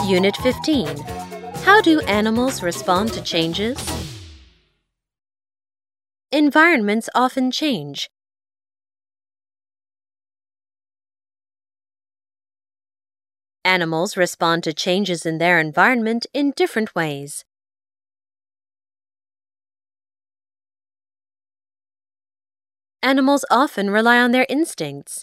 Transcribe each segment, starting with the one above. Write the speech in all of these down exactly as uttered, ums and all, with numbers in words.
Unit fifteen. How do animals respond to changes? Environments often change. Animals respond to changes in their environment in different ways. Animals often rely on their instincts.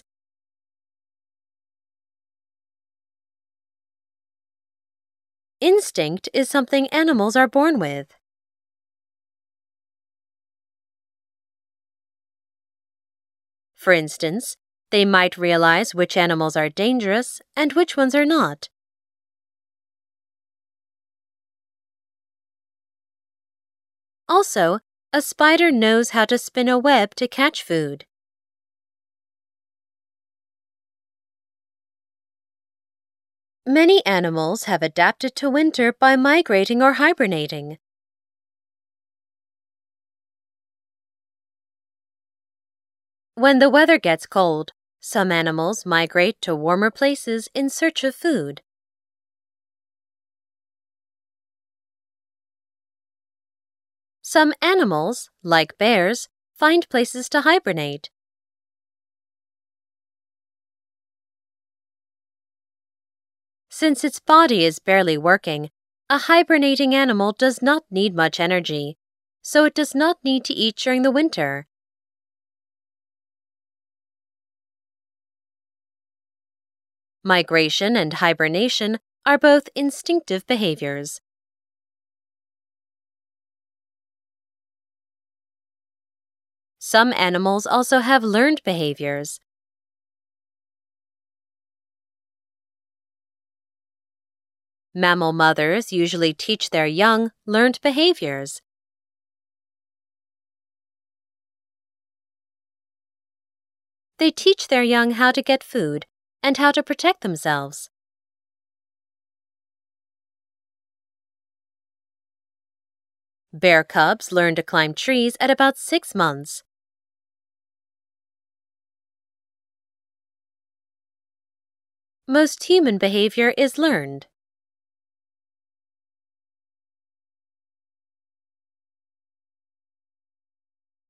Instinct is something animals are born with. For instance, they might realize which animals are dangerous and which ones are not. Also, a spider knows how to spin a web to catch food. Many animals have adapted to winter by migrating or hibernating. When the weather gets cold, some animals migrate to warmer places in search of food. Some animals, like bears, find places to hibernate. Since its body is barely working, a hibernating animal does not need much energy, so it does not need to eat during the winter. Migration and hibernation are both instinctive behaviors. Some animals also have learned behaviors. Mammal mothers usually teach their young learned behaviors. They teach their young how to get food and how to protect themselves. Bear cubs learn to climb trees at about six months. Most human behavior is learned.